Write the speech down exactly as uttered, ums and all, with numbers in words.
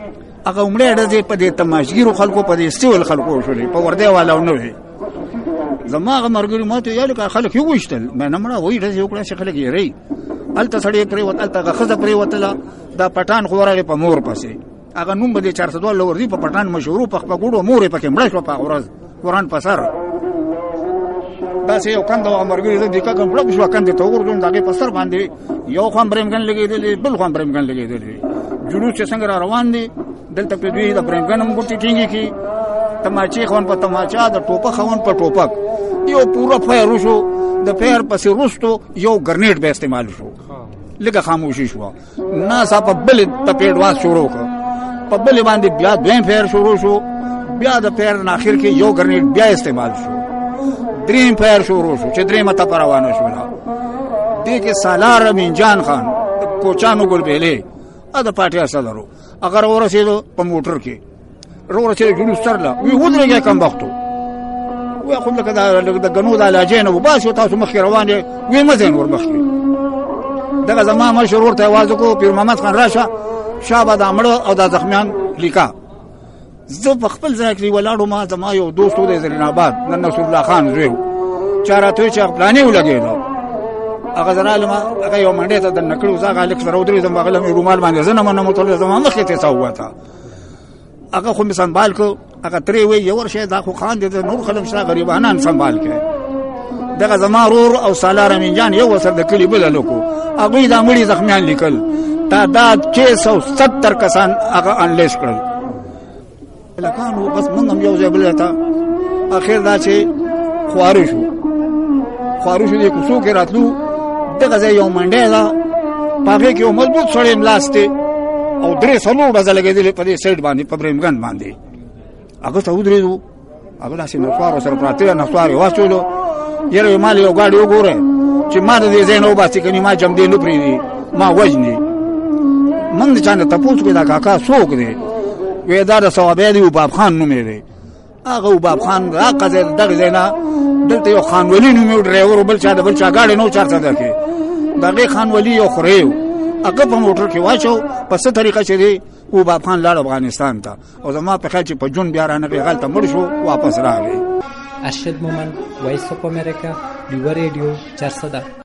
هغه عمره ډزې په دې تماشګیرو خلکو په دې سیول خلکو شولې په ورده والا نه وي زما هغه مرګري ماته یاله کا خلک یو وشتل مې نه مړه وای ډزې وکړه چې خلک یې ری الته سړی پرې وته الته خزه پرې وته دا پټان خوراره په مور پسې هغه نوم به چار سو ډالر ورځي په پټان مشهور په خپګوړو مور پکې مړ شو په ورځ قرآن پسر دا سه یو کند او مرګري دې کا کوم بلوک شو کند ته ورګون دغه پسر باندې یو خام برمګن لګېدلې بل خام برمګن لګېدلې جلوس چې څنګه روان دي دلته په دوی د برمګن هم ګټي ټینګي کی تماچې خون په تماچا د ټوپک خون په ټوپک یو پورا فایر شو د فایر پسې روستو یو گرنیټ به استعمال شو لګه خاموشي شو ناس په بل په پیډواز شروع کړ په بل باندې بیا دویم فایر شروع شو بیا د فایر نه اخر کې یو گرنیټ بیا استعمال شو دریم فایر شروع شو چې دریم ته روانه شو دې کې سالار امین جان خان کوچانو ګلبېلې ا د پارټي صدرو اگر ورسېدو په موټر کې ورسېدو جلوس سره وی ودرېږي کم وختو وی خو لکه د غنو د علاجینه وباسو تاسو مخ روان دي وی مزین ور مخکي دغه زما مشهور ته आवाज کو پیر محمد خان راشه شابه د امړو او د زخمیان لیکا زه په خپل ځای کې ولاړو ما زما یو دوست و د زرین آباد نن نصر الله خان زوی چارته چې خپلانی ولګېدو هغه زنه ما هغه یو منډه ته د نکړو ځای الک سره ودرې زما غلم رومال باندې زنه منه متول زما مخې ته سوته هغه خو می سنبال کو هغه ترې وی یو ورشه دا خو خان دې نور خلم شته غریبانان سنبال کړي دغه زما رور او سالار امین جان یو وسر د کلی بل لکو هغه د مړي زخمیان لیکل تعداد چھ سو ستر کسان هغه انلیس کړل لکانو بس موږ هم یو ځای بل تا اخر دا چې خوارو شو خوارو شو دې کوڅو کې راتلو دغه ځای یو منډه دا پاګه کې یو مضبوط سړی ملاسته او درې سلو بزل لګېدل په دې سایډ باندې په برېمګن باندې هغه ته ودرېدو هغه داسې نوښوارو سره پراته نوښوارې واچولو یره مال یو ګاډي وګوره چې ما دې زینو باسي کني ما جام دې نو پری ما وجني من ځان ته پوښتنه کوي دا کاکا څوک دی وې دا د ثوابې دی باب خان نوم دی هغه باب خان راقزه دغه زینا دلته یو خان ولی نوم ډرایور بل چا د بل چا ګاډي نو چارته ده کې دغه خان ولی یو خریو هغه په موټر کې واچو په څه طریقه چې دی او باب خان لاړ افغانستان ته او زما په خیال چې په جون بیا رانه غلط مړ شو واپس راغی ارشد مومن وایس اف امریکا دیو ریډیو چارصد